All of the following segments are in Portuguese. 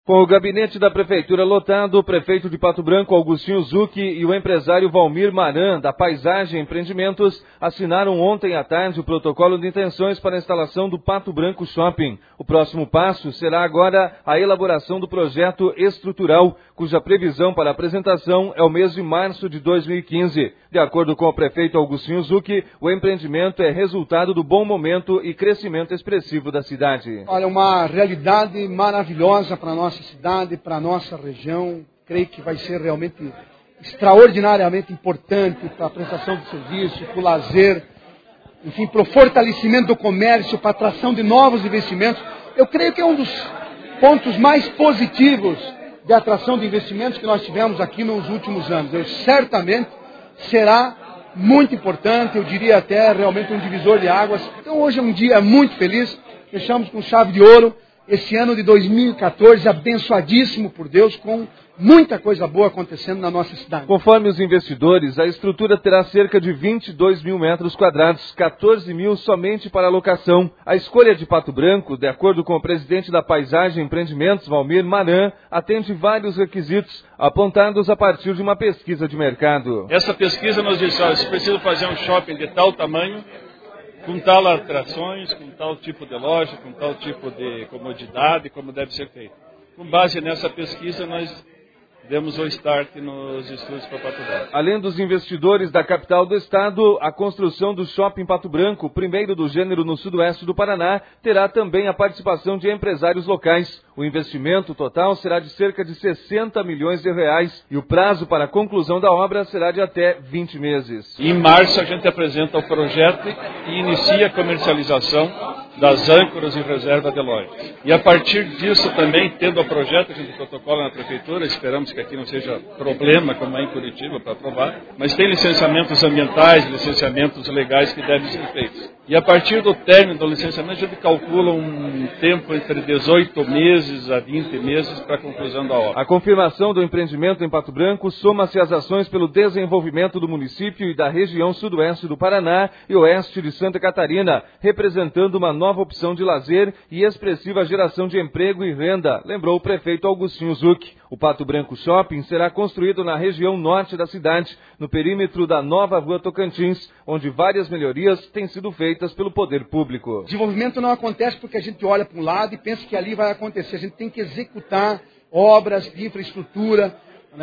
Com o gabinete da Prefeitura lotado, o prefeito de Pato Branco, Augustinho Zucchi, e o empresário Valmir Maran, da Paisagem Empreendimentos, assinaram ontem à tarde o protocolo de intenções para a instalação do Pato Branco Shopping. O próximo passo será agora a elaboração do projeto estrutural, cuja previsão para apresentação é o mês de março de 2015. De acordo com o prefeito Augustinho Zucchi, o empreendimento é resultado do bom momento e crescimento expressivo da cidade. Olha, uma realidade maravilhosa para a nossa cidade, para a nossa região. Creio que vai ser realmente extraordinariamente importante para a prestação de serviço, para o lazer, enfim, para o fortalecimento do comércio, para a atração de novos investimentos. Eu creio que é um dos pontos mais positivos de atração de investimentos que nós tivemos aqui nos últimos anos. Certamente será muito importante, eu diria até realmente um divisor de águas. Então hoje é um dia muito feliz, fechamos com chave de ouro esse ano de 2014, abençoadíssimo por Deus, com muita coisa boa acontecendo na nossa cidade. Conforme os investidores, a estrutura terá cerca de 22 mil metros quadrados, 14 mil somente para locação. A escolha de Pato Branco, de acordo com o presidente da Paisagem Empreendimentos, Valmir Maran, atende vários requisitos apontados a partir de uma pesquisa de mercado. Essa pesquisa nos diz, se precisa fazer um shopping de tal tamanho, com tal atrações, com tal tipo de loja, com tal tipo de comodidade, como deve ser feito. Com base nessa pesquisa, nós demos o start nos estudos para Pato Branco. Além dos investidores da capital do estado, a construção do Shopping Pato Branco, primeiro do gênero no sudoeste do Paraná, terá também a participação de empresários locais. O investimento total será de cerca de 60 milhões de reais e o prazo para a conclusão da obra será de até 20 meses. Em março a gente apresenta o projeto e inicia a comercialização das âncoras e reserva de lojas. E a partir disso também, tendo o projeto, a gente protocola na prefeitura, esperamos que aqui não seja problema, como é em Curitiba, para aprovar, mas tem licenciamentos ambientais, licenciamentos legais que devem ser feitos. E a partir do término do licenciamento, a gente calcula um tempo entre 18 meses a 20 meses para a conclusão da obra. A confirmação do empreendimento em Pato Branco soma-se às ações pelo desenvolvimento do município e da região sudoeste do Paraná e oeste de Santa Catarina, representando uma nova opção de lazer e expressiva geração de emprego e renda, lembrou o prefeito Augustinho Zucchi. O Pato Branco Shopping será construído na região norte da cidade, no perímetro da nova Rua Tocantins, onde várias melhorias têm sido feitas pelo poder público. Desenvolvimento não acontece porque a gente olha para um lado e pensa que ali vai acontecer. A gente tem que executar obras de infraestrutura,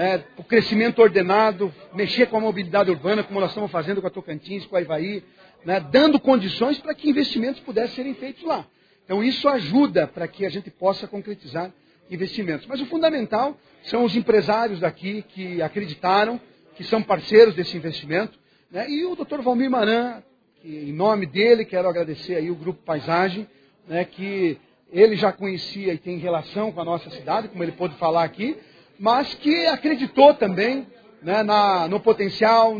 o crescimento ordenado, mexer com a mobilidade urbana, como nós estamos fazendo com a Tocantins, com a Ivaí, dando condições para que investimentos pudessem serem feitos lá. Então isso ajuda para que a gente possa concretizar investimentos. Mas o fundamental são os empresários daqui que acreditaram, que são parceiros desse investimento, e o Dr. Valmir Maran, que em nome dele quero agradecer aí o Grupo Paisagem, que ele já conhecia e tem relação com a nossa cidade, como ele pôde falar aqui, mas que acreditou também no potencial,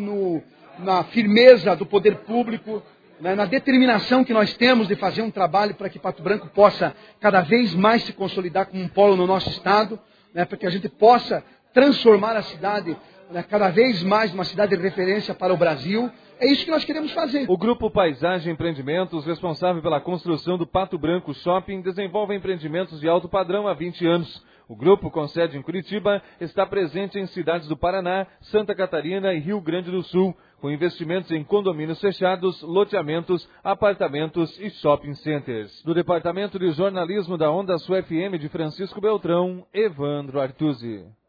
na firmeza do poder público, na determinação que nós temos de fazer um trabalho para que Pato Branco possa cada vez mais se consolidar como um polo no nosso estado, para que a gente possa transformar a cidade cada vez mais numa cidade de referência para o Brasil. É isso que nós queremos fazer. O Grupo Paisagem Empreendimentos, responsável pela construção do Pato Branco Shopping, desenvolve empreendimentos de alto padrão há 20 anos. O grupo, com sede em Curitiba, está presente em cidades do Paraná, Santa Catarina e Rio Grande do Sul, com investimentos em condomínios fechados, loteamentos, apartamentos e shopping centers. Do Departamento de Jornalismo da Onda Sul FM de Francisco Beltrão, Evandro Artuzzi.